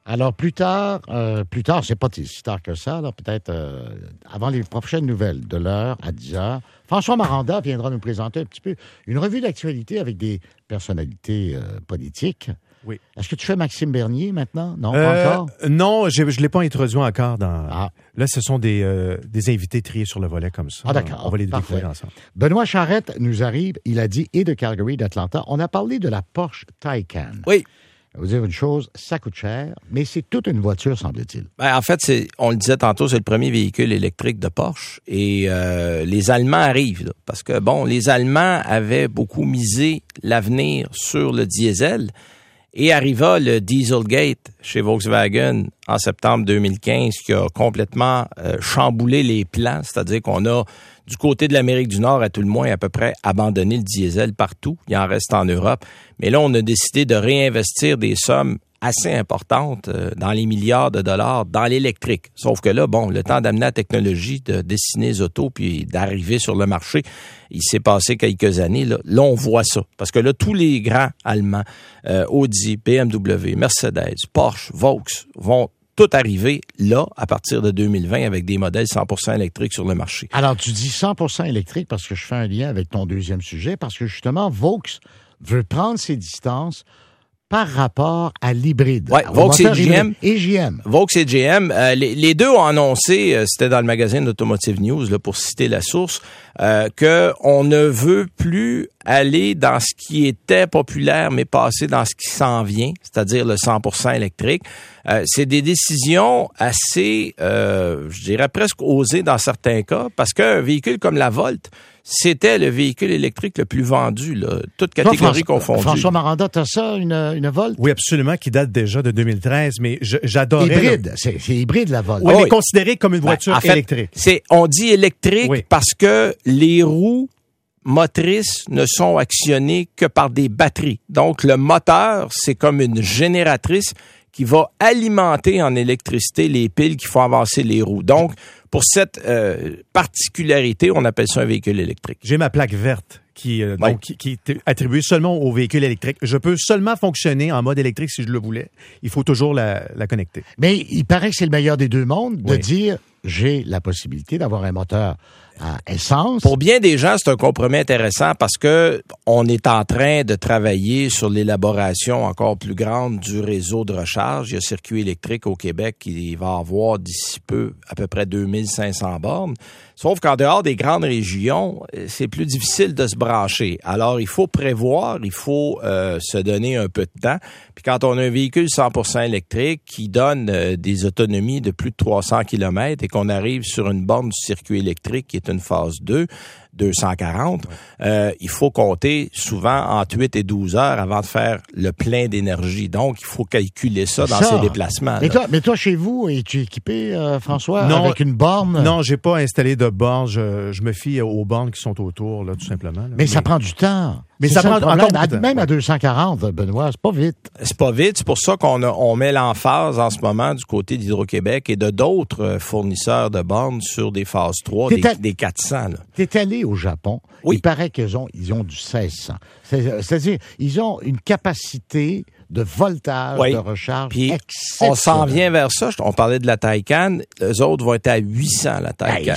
Alors, plus tard, c'est pas si tard que ça, là, peut-être avant les prochaines nouvelles de l'heure à 10 heures, François Maranda viendra nous présenter un petit peu une revue d'actualité avec des personnalités politiques. Oui. Est-ce que tu fais Maxime Bernier maintenant? Non, pas encore? Non, je ne l'ai pas introduit encore dans... Ah. Là, ce sont des invités triés sur le volet comme ça. Ah, d'accord. On va les Parfait. découvrir ensemble. Benoît Charette nous arrive, il a dit, et de Calgary, d'Atlanta. On a parlé de la Porsche Taycan. Oui. Je vais vous dire une chose, ça coûte cher, mais c'est toute une voiture, semble-t-il. Ben, en fait, on le disait tantôt, c'est le premier véhicule électrique de Porsche. Et les Allemands arrivent, là, parce que, les Allemands avaient beaucoup misé l'avenir sur le diesel. Et arriva le Dieselgate chez Volkswagen en septembre 2015 qui a complètement chamboulé les plans. C'est-à-dire qu'on a, du côté de l'Amérique du Nord, à tout le moins, à peu près abandonné le diesel partout. Il en reste en Europe. Mais là, on a décidé de réinvestir des sommes assez importantes, dans les milliards de dollars, dans l'électrique. Sauf que là, le temps d'amener la technologie, de dessiner les autos, puis d'arriver sur le marché, il s'est passé quelques années. Là, on voit ça. Parce que là, tous les grands Allemands, Audi, BMW, Mercedes, Porsche, Vaux, vont tout arriver là, à partir de 2020, avec des modèles 100% électriques sur le marché. Alors, tu dis 100% électrique parce que je fais un lien avec ton deuxième sujet, parce que justement, Vaux veut prendre ses distances par rapport à l'hybride. Oui, Vaux et GM. Et GM. Vaux et GM. Les deux ont annoncé, c'était dans le magazine Automotive News, là, pour citer la source, qu'on ne veut plus aller dans ce qui était populaire, mais passer dans ce qui s'en vient, c'est-à-dire le 100% électrique. C'est des décisions assez, je dirais presque osées dans certains cas, parce qu'un véhicule comme la Volt, c'était le véhicule électrique le plus vendu, là, toute catégorie confondue. François Maranda, t'as ça, une Volt? Oui, absolument, qui date déjà de 2013, mais j'adorais... Hybride, c'est hybride la Volt. Oui, mais considéré comme une voiture électrique. On dit électrique parce que les roues motrices ne sont actionnées que par des batteries. Donc, le moteur, c'est comme une génératrice qui va alimenter en électricité les piles qui font avancer les roues. Donc, pour cette particularité, on appelle ça un véhicule électrique. J'ai ma plaque verte qui est attribuée seulement aux véhicules électriques. Je peux seulement fonctionner en mode électrique si je le voulais. Il faut toujours la connecter. Mais il paraît que c'est le meilleur des deux mondes de dire j'ai la possibilité d'avoir un moteur à essence. Pour bien des gens, c'est un compromis intéressant parce que on est en train de travailler sur l'élaboration encore plus grande du réseau de recharge. Il y a Circuit électrique au Québec qui va avoir d'ici peu à peu près 2500 bornes. Sauf qu'en dehors des grandes régions, c'est plus difficile de se brancher. Alors, il faut prévoir, il faut se donner un peu de temps. Puis quand on a un véhicule 100% électrique qui donne des autonomies de plus de 300 km et qu'on arrive sur une borne du circuit électrique qui est une phase 2, 240, il faut compter souvent entre 8 et 12 heures avant de faire le plein d'énergie. Donc, il faut calculer ça dans ses déplacements. Mais toi, chez vous, es-tu équipé, François, non, avec une borne? Non, j'ai pas installé de borne. Je me fie aux bornes qui sont autour, là, tout simplement. Là. Mais ça prend du temps. Mais ça prend encore même à 240, Benoît, c'est pas vite. C'est pas vite. C'est pour ça qu'on met l'emphase en ce moment du côté d'Hydro-Québec et de d'autres fournisseurs de bornes sur des phases 3, des 400. T'es allé au Japon. Oui. Il paraît qu'ils ont du 1600. C'est-à-dire, ils ont une capacité de voltage, de recharge exceptionnelle. On s'en vient vers ça. On parlait de la Taycan. Les autres vont être à 800, la Taycan.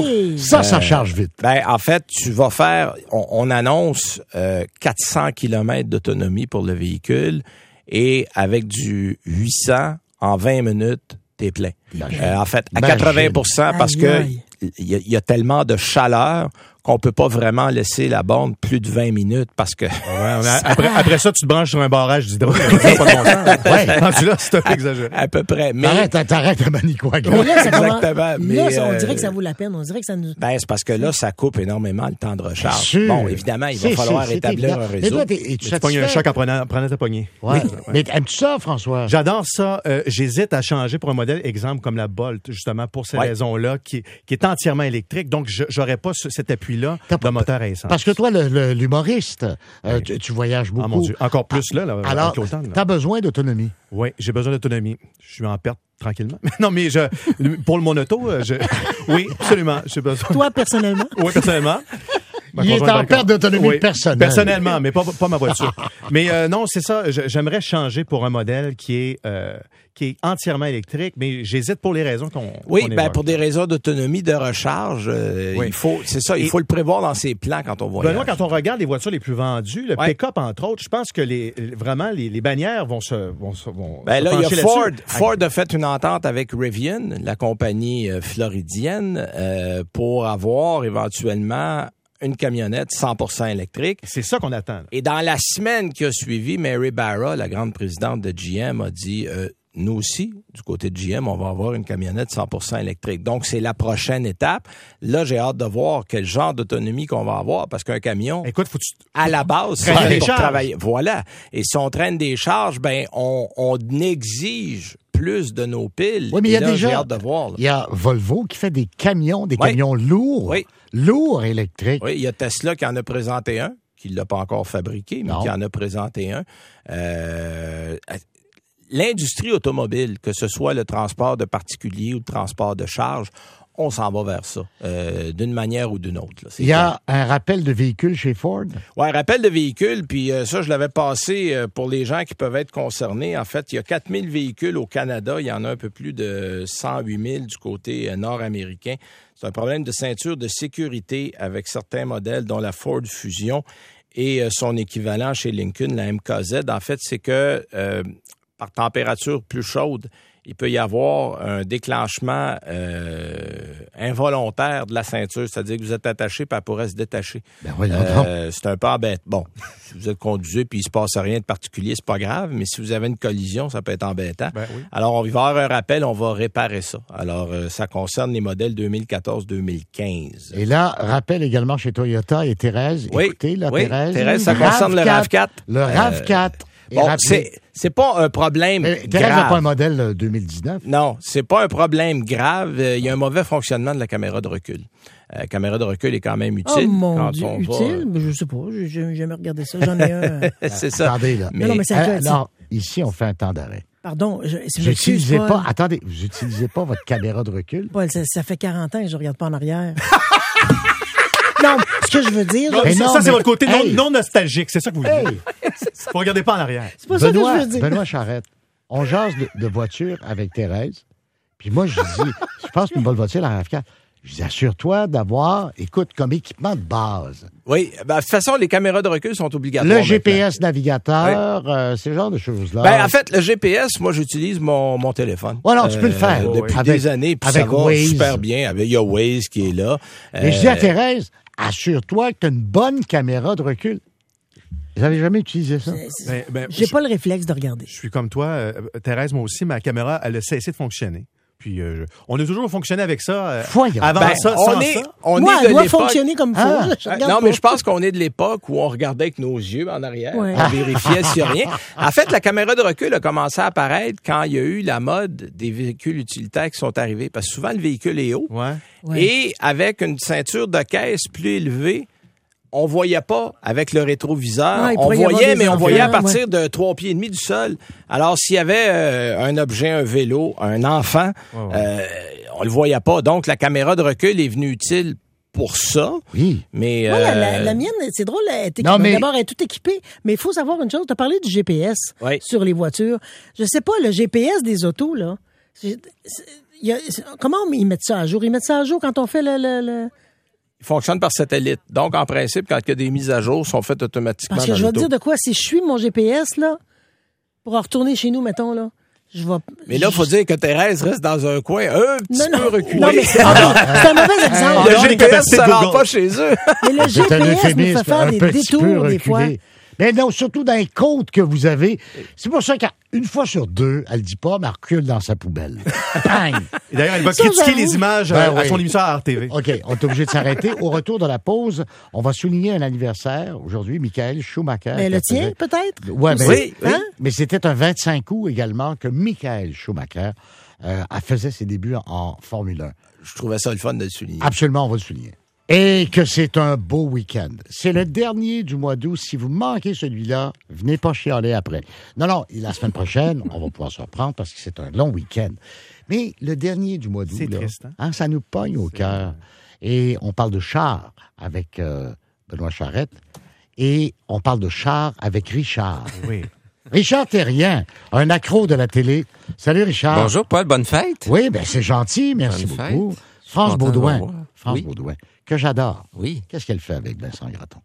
Ça charge vite. En fait, tu vas faire... On annonce 400 km d'autonomie pour le véhicule et avec du 800, en 20 minutes, t'es plein. En fait, à 80%, parce que il y a tellement de chaleur qu'on peut pas vraiment laisser la borne plus de 20 minutes parce que... après ça, tu te branches sur un barrage d'hydraulique. Ça n'a pas de bon sens. Rendu là, c'est un peu exagéré. À peu près. Mais... T'arrêtes à Manicouagan. Exactement. Mais là, on dirait que ça vaut la peine. On dirait que ça nous... c'est parce que là, ça coupe énormément le temps de recharge. Bon, évidemment, il va falloir établir un réseau. Tu pognes un choc en prenant ta poignée. Ouais. Mais aimes-tu ça, François? J'adore ça. J'hésite à changer pour un modèle, exemple, comme la Bolt, justement, pour ces raisons-là, qui est entièrement électrique. Donc, j'aurais pas cet appui-là de moteur à essence. Parce que toi, l'humoriste, tu voyages beaucoup. Ah mon Dieu, encore plus là. Alors, t'as besoin d'autonomie. Oui, j'ai besoin d'autonomie. Je suis en perte tranquillement. Non, mais pour mon auto, oui, absolument. J'ai besoin. Toi, personnellement? Oui, personnellement. Il est en perte d'autonomie personnelle. Personnellement, mais pas ma voiture. Mais non, c'est ça. J'aimerais changer pour un modèle qui est entièrement électrique, mais j'hésite pour les raisons qu'on évoque. Pour des raisons d'autonomie, de recharge, il faut le prévoir dans ses plans quand on voyage. Benoît, quand on regarde les voitures les plus vendues, le pick-up entre autres, je pense que les bannières vont se là, il y a pencher Ford. là-dessus. Ford a fait une entente avec Rivian, la compagnie floridienne, pour avoir éventuellement une camionnette 100% électrique. C'est ça qu'on attend. Là. Et dans la semaine qui a suivi, Mary Barra, la grande présidente de GM, a dit nous aussi, du côté de GM, on va avoir une camionnette 100% électrique. Donc, c'est la prochaine étape. Là, j'ai hâte de voir quel genre d'autonomie qu'on va avoir, parce qu'un camion, écoute, à la base, c'est pour travailler. Voilà. Et si on traîne des charges, on exige plus de nos piles. Oui, mais il y a j'ai hâte de voir. Il y a Volvo qui fait des camions lourds. Oui. Lourds électriques. Oui, il y a Tesla qui en a présenté un, qui ne l'a pas encore fabriqué, mais qui en a présenté un. L'industrie automobile, que ce soit le transport de particuliers ou le transport de charges, on s'en va vers ça, d'une manière ou d'une autre. Là, il y a un rappel de véhicules chez Ford? Oui, rappel de véhicules, puis ça, je l'avais passé pour les gens qui peuvent être concernés. En fait, il y a 4000 véhicules au Canada. Il y en a un peu plus de 108 000 du côté nord-américain. C'est un problème de ceinture de sécurité avec certains modèles, dont la Ford Fusion et son équivalent chez Lincoln, la MKZ. En fait, c'est que par température plus chaude, il peut y avoir un déclenchement involontaire de la ceinture, c'est-à-dire que vous êtes attaché puis elle pourrait se détacher. C'est un peu embêtant. Bon, si vous êtes conduisé puis il se passe rien de particulier, c'est pas grave, mais si vous avez une collision, ça peut être embêtant. Oui. Alors, on va avoir un rappel, on va réparer ça. Alors, ça concerne les modèles 2014-2015. Et là, rappel également chez Toyota et Thérèse. Oui. Écoutez, Thérèse, ça concerne le RAV4. Le RAV4. Bon, c'est pas un problème Thérèse grave. n'a pas un modèle 2019. Non, c'est pas un problème grave. Il y a un mauvais fonctionnement de la caméra de recul. La caméra de recul est quand même utile. Oh mon quand Dieu, on utile? va... Je sais pas, j'ai jamais regardé ça. J'en ai un. C'est ça. Attendez, là. Mais... Non, mais c'est non, ici, on fait un temps d'arrêt. Pardon, vous n'utilisez pas... Attendez, vous n'utilisez pas votre caméra de recul? Paul, ça fait 40 ans que je ne regarde pas en arrière. Non, ce que je veux dire... Ça, c'est votre côté non nostalgique. C'est ça que vous voulez dire. Vous ne regardez pas en arrière. C'est pas ça que je veux dire. Benoît Charette, on jase de voiture avec Thérèse. Puis moi, je dis, je pense qu'une bonne voiture, la RAV4, je dis, assure-toi d'avoir, écoute, comme équipement de base. Oui, de toute façon, les caméras de recul sont obligatoires. Le GPS navigateur, ce genre de choses-là. En fait, le GPS, moi, j'utilise mon téléphone. Ouais, non, tu peux le faire. Depuis des années, puis ça va super bien. Il y a Waze qui est là. Mais je dis à Thérèse, assure-toi que tu as une bonne caméra de recul. Vous n'avez jamais utilisé ça? J'ai pas le réflexe de regarder. Je suis comme toi, Thérèse, moi aussi, ma caméra, elle a cessé de fonctionner. Puis, on a toujours fonctionné avec ça. Avant ça, Moi, elle doit fonctionner comme il faut. Non, mais je pense qu'on est de l'époque où on regardait avec nos yeux en arrière. Ouais. On vérifiait s'il n'y a rien. En fait, la caméra de recul a commencé à apparaître quand il y a eu la mode des véhicules utilitaires qui sont arrivés. Parce que souvent, le véhicule est haut. Ouais. Et avec une ceinture de caisse plus élevée, on voyait pas avec le rétroviseur. On voyait, mais on voyait à partir de 3,5 pieds du sol. Alors, s'il y avait un objet, un vélo, un enfant, on le voyait pas. Donc, la caméra de recul est venue utile pour ça. Oui. Mais la mienne, c'est drôle, d'abord, elle est toute équipée. Mais il faut savoir une chose. Tu as parlé du GPS sur les voitures. Je sais pas, le GPS des autos, là. Comment ils mettent ça à jour? Ils mettent ça à jour quand on fait le... Il fonctionne par satellite. Donc, en principe, quand il y a des mises à jour, sont faites automatiquement. Parce que je vais te dire de quoi, si je suis mon GPS, là, pour en retourner chez nous, mettons, là, mais là, il faut dire que Thérèse reste dans un coin un petit peu reculé. Non, mais c'est un mauvais exemple. Le GPS, ça ne rentre pas chez eux. Mais le GPS nous fait faire des détours, des fois. Mais non, surtout dans les côtes que vous avez. C'est pour ça qu'une fois sur deux, elle dit pas, mais elle recule dans sa poubelle. Bang! Et d'ailleurs, elle va critiquer les images à son émission à RTV. OK, on est obligé de s'arrêter. Au retour de la pause, on va souligner un anniversaire aujourd'hui, Michael Schumacher. Mais le tien, peut-être? Ouais, oui. Mais c'était un 25 août également que Michael Schumacher faisait ses débuts en Formule 1. Je trouvais ça le fun de le souligner. Absolument, on va le souligner. Et que c'est un beau week-end. C'est le dernier du mois d'août. Si vous manquez celui-là, venez pas chialer après. Non, la semaine prochaine, on va pouvoir se reprendre parce que c'est un long week-end. Mais le dernier du mois d'août, c'est triste, ça nous pogne au cœur. Et on parle de char avec Benoît Charette, et on parle de char avec Richard. Oui. Richard Terrien, un accro de la télé. Salut, Richard. Bonjour, Paul. Bonne fête. Oui, ben c'est gentil. Merci Bonne beaucoup. fête. France Baudouin. Oui. Baudouin, que j'adore. Oui. Qu'est-ce qu'elle fait avec Vincent Gratton?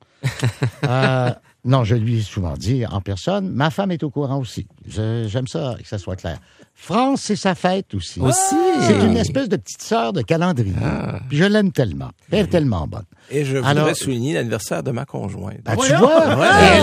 Non, je lui ai souvent dit en personne, ma femme est au courant aussi. J'aime ça, que ça soit clair. France, c'est sa fête aussi. C'est une espèce de petite sœur de calendrier. Puis je l'aime tellement. Elle est tellement bonne. Et je voudrais souligner l'anniversaire de ma conjointe. Ben, tu vois?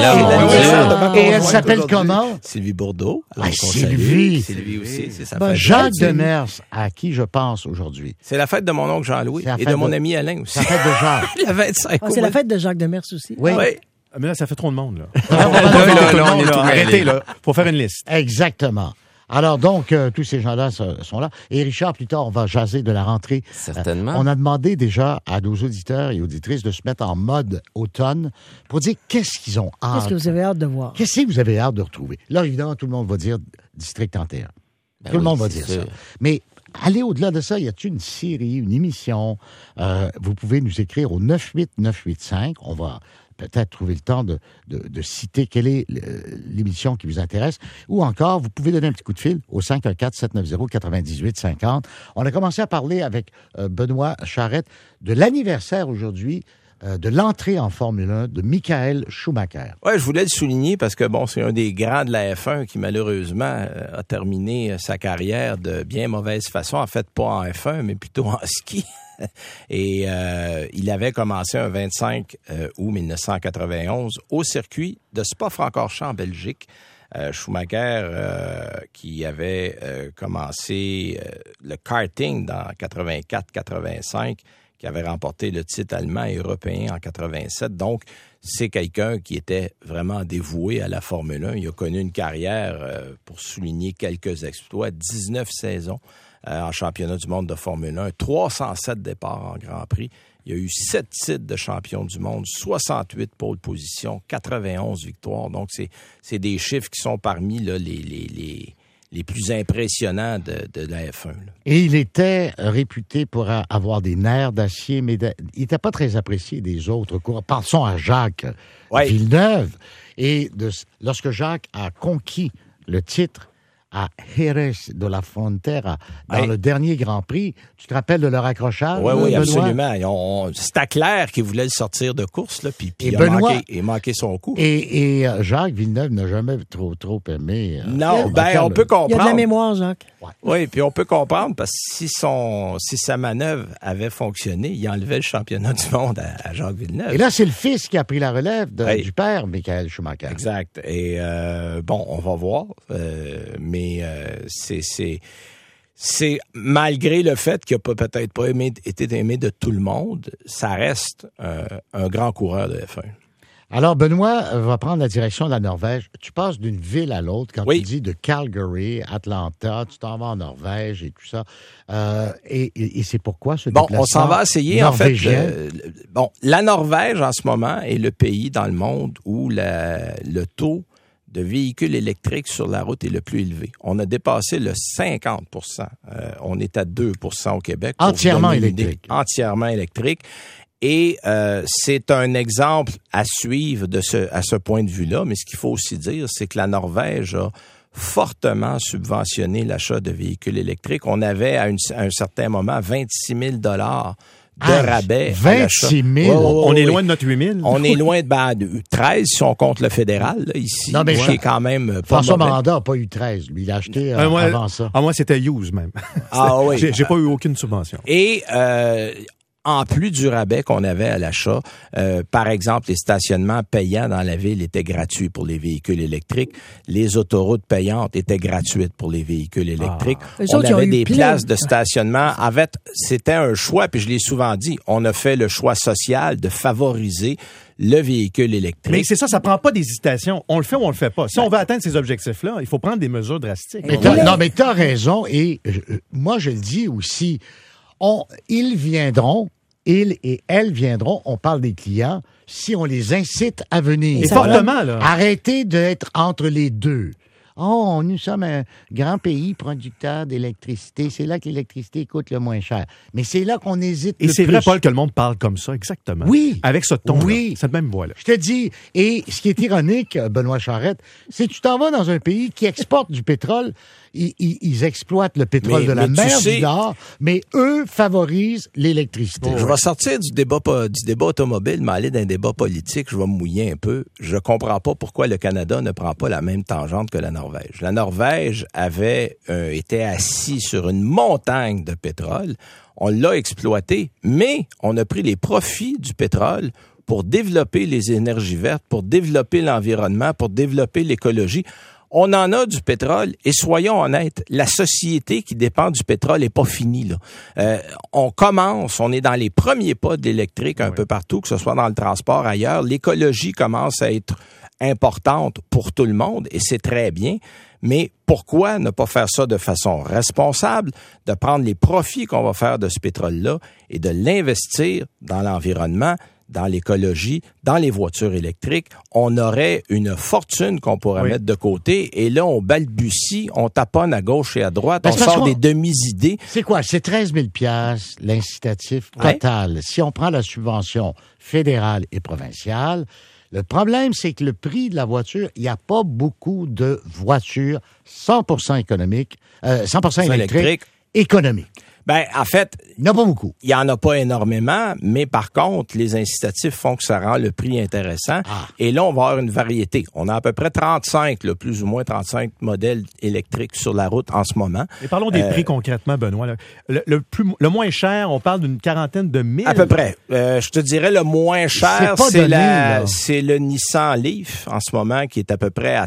Et elle s'appelle comment? Sylvie Bourdeau. Sylvie. Sylvie aussi, c'est sa fête. Jacques Demers, à qui je pense aujourd'hui. C'est la fête de mon oncle Jean-Louis et de mon ami Alain aussi. C'est la fête de Jacques. La 25. C'est la fête de Jacques Demers aussi. Oui. Mais là, ça fait trop de monde, là. on est tout Arrêtez, là. Faut faire une liste. Exactement. Alors donc, tous ces gens-là sont là. Et Richard, plus tard, on va jaser de la rentrée. Certainement. On a demandé déjà à nos auditeurs et auditrices de se mettre en mode automne pour dire qu'est-ce qu'ils ont hâte. Qu'est-ce que vous avez hâte de voir? Qu'est-ce que vous avez hâte de retrouver? Là, évidemment, tout le monde va dire District 31. Tout le monde va dire ça. Mais allez au-delà de ça, y a-t-il une série, une émission? Vous pouvez nous écrire au 98985. On va peut-être trouver le temps de citer quelle est l'émission qui vous intéresse. Ou encore, vous pouvez donner un petit coup de fil au 514-790-9850. On a commencé à parler avec Benoît Charette de l'anniversaire aujourd'hui de l'entrée en Formule 1 de Michael Schumacher. Oui, je voulais le souligner parce que, bon, c'est un des grands de la F1 qui, malheureusement, a terminé sa carrière de bien mauvaise façon. En fait, pas en F1, mais plutôt en ski. Et il avait commencé un 25 août 1991 au circuit de Spa-Francorchamps en Belgique. Schumacher, qui avait commencé le karting dans 84-85, qui avait remporté le titre allemand et européen en 87. Donc, c'est quelqu'un qui était vraiment dévoué à la Formule 1. Il a connu une carrière, pour souligner quelques exploits, 19 saisons en championnat du monde de Formule 1, 307 départs en Grand Prix. Il y a eu 7 titres de champion du monde, 68 pole positions, 91 victoires. Donc, c'est des chiffres qui sont parmi là, les plus impressionnants de la F1. Là. Et il était réputé pour avoir des nerfs d'acier, mais il n'était pas très apprécié des autres coureurs. Pensons à Jacques Villeneuve. Et lorsque Jacques a conquis le titre à Jerez de la Frontera, dans le dernier Grand Prix. Tu te rappelles de leur accrochage? Oui, absolument. C'était clair qu'il voulait le sortir de course, là, puis il a manqué son coup. Et Jacques Villeneuve n'a jamais trop aimé. Non, on peut comprendre. Il y a de la mémoire, Jacques. Oui, puis on peut comprendre, parce que si sa manœuvre avait fonctionné, il enlevait le championnat du monde à Jacques Villeneuve. Et là, c'est le fils qui a pris la relève du père, Michael Schumacher. Exact. Et on va voir, mais c'est malgré le fait qu'il n'a peut-être pas été aimé de tout le monde, ça reste un grand coureur de F1. Alors, Benoît va prendre la direction de la Norvège. Tu passes d'une ville à l'autre. Quand tu dis de Calgary, Atlanta, tu t'en vas en Norvège et tout ça. Et c'est pourquoi ce déplacement on s'en va essayer, norvégien? En fait. La Norvège, en ce moment, est le pays dans le monde où le taux de véhicules électriques sur la route est le plus élevé. On a dépassé le 50 %. On est à 2 % au Québec. Entièrement électrique. Entièrement électrique. Et c'est un exemple à suivre à ce point de vue-là. Mais ce qu'il faut aussi dire, c'est que la Norvège a fortement subventionné l'achat de véhicules électriques. On avait, à un certain moment, 26 000 $ de rabais. 26 000? On est loin de notre 8 000? On est loin de 13 si on compte le fédéral, là, ici. Non, mais qui est quand même pas François mauvais. Maranda n'a pas eu 13. Lui, il a acheté avant ça. Moi, c'était Hughes même. Ah oui. J'ai pas eu aucune subvention. Et en plus du rabais qu'on avait à l'achat, par exemple, les stationnements payants dans la ville étaient gratuits pour les véhicules électriques. Les autoroutes payantes étaient gratuites pour les véhicules électriques. On avait des places de stationnement. En fait, c'était un choix, puis je l'ai souvent dit, on a fait le choix social de favoriser le véhicule électrique. Mais c'est ça prend pas d'hésitation. On le fait ou on le fait pas. Si on veut atteindre ces objectifs-là, il faut prendre des mesures drastiques. Mais t'as raison, et moi je le dis aussi, ils et elles viendront, on parle des clients, si on les incite à venir. Et fortement, là. Arrêtez d'être entre les deux. Oh, nous sommes un grand pays producteur d'électricité. C'est là que l'électricité coûte le moins cher. Mais c'est là qu'on hésite le plus. Et c'est vrai, Paul, que le monde parle comme ça, exactement. Oui. Avec ce ton, oui. Cette même voix-là. Je te dis, et ce qui est ironique, Benoît Charette, c'est que tu t'en vas dans un pays qui exporte du pétrole. Ils exploitent le pétrole de la mer du Nord, mais eux favorisent l'électricité. Je vais sortir du débat automobile, mais aller dans un débat politique, je vais me mouiller un peu. Je comprends pas pourquoi le Canada ne prend pas la même tangente que la Norvège. La Norvège avait été assis sur une montagne de pétrole. On l'a exploité, mais on a pris les profits du pétrole pour développer les énergies vertes, pour développer l'environnement, pour développer l'écologie. On en a du pétrole et soyons honnêtes, la société qui dépend du pétrole est pas finie là. On est dans les premiers pas de l'électrique un peu partout, que ce soit dans le transport ailleurs. L'écologie commence à être importante pour tout le monde et c'est très bien. Mais pourquoi ne pas faire ça de façon responsable, de prendre les profits qu'on va faire de ce pétrole-là et de l'investir dans l'environnement, dans l'écologie, dans les voitures électriques? On aurait une fortune qu'on pourrait mettre de côté. Et là, on balbutie, on taponne à gauche et à droite, on sort des demi-idées. C'est quoi? C'est 13 000 $ l'incitatif total. Si on prend la subvention fédérale et provinciale, le problème, c'est que le prix de la voiture, il n'y a pas beaucoup de voitures 100% économiques, 100% électriques économiques. Ben, en fait, il n'y en a pas beaucoup. Il n'y en a pas énormément, mais par contre, les incitatifs font que ça rend le prix intéressant. Et là, on va avoir une variété. On a à peu près 35, là, plus ou moins 35 modèles électriques sur la route en ce moment. Et parlons des prix concrètement, Benoît. Là. Le moins cher, on parle d'une quarantaine de mille. À peu près. Je te dirais le moins cher, c'est le Nissan Leaf en ce moment qui est à peu près à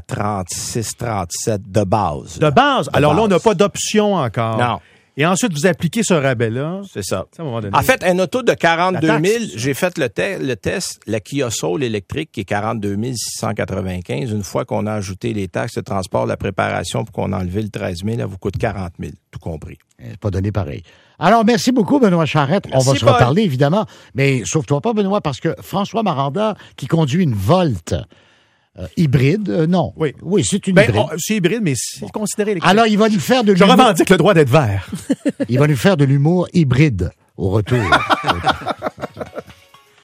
36-37 de base. De base? Alors là, on n'a pas d'option encore. Non. Et ensuite, vous appliquez ce rabais-là. C'est ça. À un moment donné. En fait, un auto de 42 000, j'ai fait le test, la Kia Soul électrique qui est 42 695. Une fois qu'on a ajouté les taxes de transport, la préparation, pour qu'on a enlevé le 13 000, elle vous coûte 40 000, tout compris. C'est pas donné pareil. Alors, merci beaucoup, Benoît Charette. Merci, on va se reparler, évidemment. Mais sauve-toi pas, Benoît, parce que François Maranda, qui conduit une Volt hybride, non. Oui, c'est une hybride. C'est hybride, mais c'est considéré électrique. Alors, il va nous faire de l'humour. Je revendique le droit d'être vert. Il va nous faire de l'humour hybride au retour.